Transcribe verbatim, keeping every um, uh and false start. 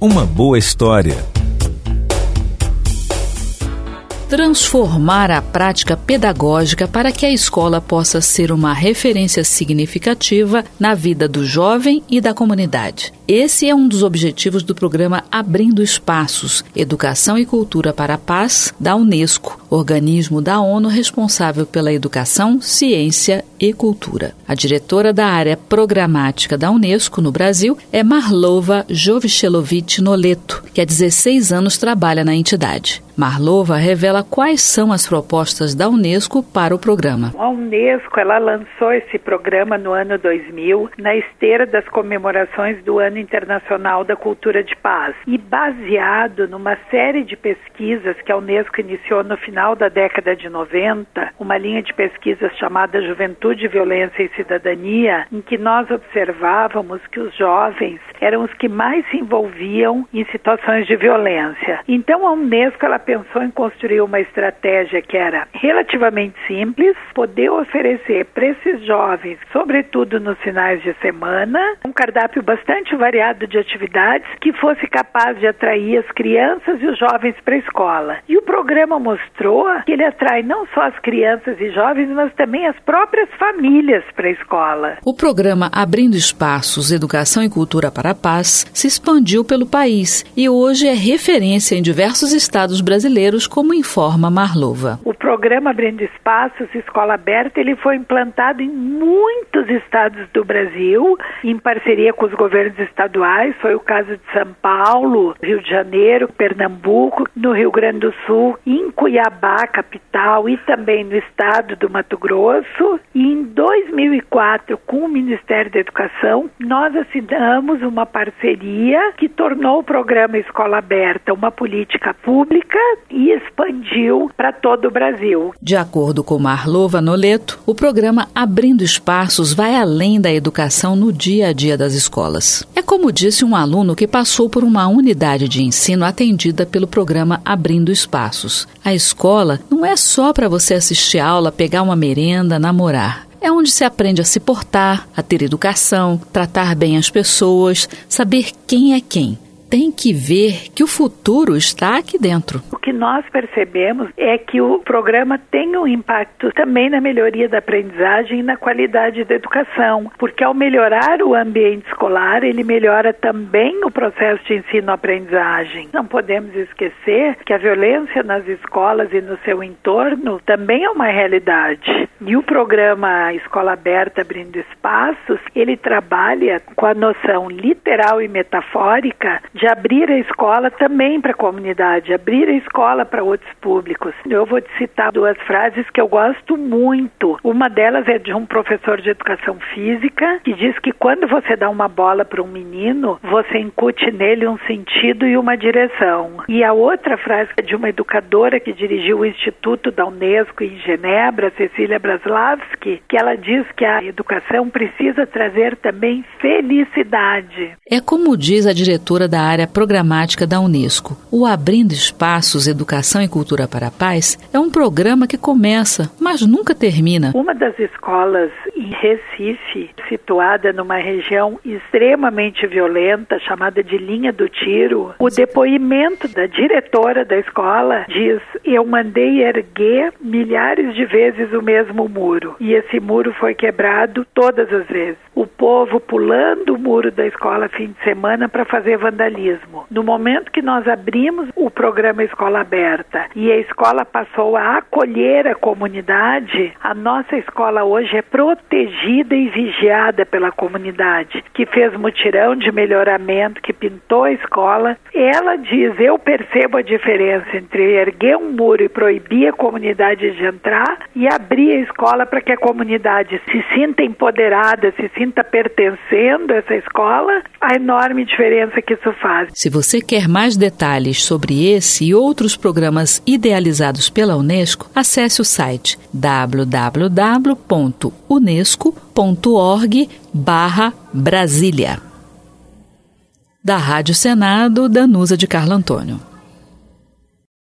uma boa história. Transformar a prática pedagógica para que a escola possa ser uma referência significativa na vida do jovem e da comunidade. Esse é um dos objetivos do programa Abrindo Espaços, Educação e Cultura para a Paz, da Unesco, organismo da ONU responsável pela educação, ciência e cultura. A diretora da área programática da Unesco no Brasil é Marlova Jovichelovich Noleto, que há dezesseis anos trabalha na entidade. Marlova revela quais são as propostas da Unesco para o programa. A Unesco ela lançou esse programa no ano dois mil, na esteira das comemorações do Ano Internacional da Cultura de Paz, e baseado numa série de pesquisas que a Unesco iniciou no final da década de noventa, uma linha de pesquisas chamada Juventude, Violência e Cidadania, em que nós observávamos que os jovens eram os que mais se envolviam em situações de violência. Então a Unesco ela pensou em construir uma estratégia que era relativamente simples, poder oferecer para esses jovens, sobretudo nos finais de semana, um cardápio bastante variado de atividades que fosse capaz de atrair as crianças e os jovens para a escola. E o programa mostrou que ele atrai não só as crianças e jovens, mas também as próprias famílias para a escola. O programa Abrindo Espaços, Educação e Cultura para a Paz se expandiu pelo país e hoje é referência em diversos estados brasileiros, como informa Marlova. O programa Abrindo Espaços, Escola Aberta, ele foi implantado em muitos estados do Brasil, em parceria com os governos estaduais. Foi o caso de São Paulo, Rio de Janeiro, Pernambuco, no Rio Grande do Sul, em Cuiabá, capital, e também no estado do Mato Grosso. E em dois mil e quatro, com o Ministério da Educação, nós assinamos uma parceria que tornou o programa Escola Aberta uma política pública e expandiu para todo o Brasil. De acordo com Marlova Noleto, o programa Abrindo Espaços vai além da educação no dia a dia das escolas. É como disse um aluno que passou por uma unidade de ensino atendida pelo programa Abrindo Espaços. A escola não é só para você assistir aula, pegar uma merenda, namorar. É onde se aprende a se portar, a ter educação, tratar bem as pessoas, saber quem é quem. Tem que ver que o futuro está aqui dentro. O que nós percebemos é que o programa tem um impacto também na melhoria da aprendizagem e na qualidade da educação, porque ao melhorar o ambiente escolar, ele melhora também o processo de ensino-aprendizagem. Não podemos esquecer que a violência nas escolas e no seu entorno também é uma realidade. E o programa Escola Aberta Abrindo Espaços, ele trabalha com a noção literal e metafórica de abrir a escola também para a comunidade, abrir a escola para outros públicos. Eu vou te citar duas frases que eu gosto muito. Uma delas é de um professor de educação física, que diz que quando você dá uma bola para um menino, você incute nele um sentido e uma direção. E a outra frase é de uma educadora que dirigiu o Instituto da Unesco em Genebra, Cecília Braslavski, que ela diz que a educação precisa trazer também felicidade. É como diz a diretora da área programática da Unesco. O Abrindo Espaços, Educação e Cultura para a Paz é um programa que começa, mas nunca termina. Uma das escolas em Recife, situada numa região extremamente violenta, chamada de Linha do Tiro, o depoimento da diretora da escola diz: eu mandei erguer milhares de vezes o mesmo muro, e esse muro foi quebrado todas as vezes. O povo pulando o muro da escola fim de semana para fazer vandalismo. No momento que nós abrimos o programa Escola Aberta e a escola passou a acolher a comunidade, a nossa escola hoje é protegida e vigiada pela comunidade, que fez mutirão de melhoramento, que pintou a escola. Ela diz: eu percebo a diferença entre erguer um muro e proibir a comunidade de entrar e abrir a escola para que a comunidade se sinta empoderada, se sinta pertencendo a essa escola, a enorme diferença que isso faz. Se você quer mais detalhes sobre esse e outros programas idealizados pela Unesco, acesse o site w w w ponto unesco ponto org barra Brasília. Da Rádio Senado, Danusa de Carlo Antônio.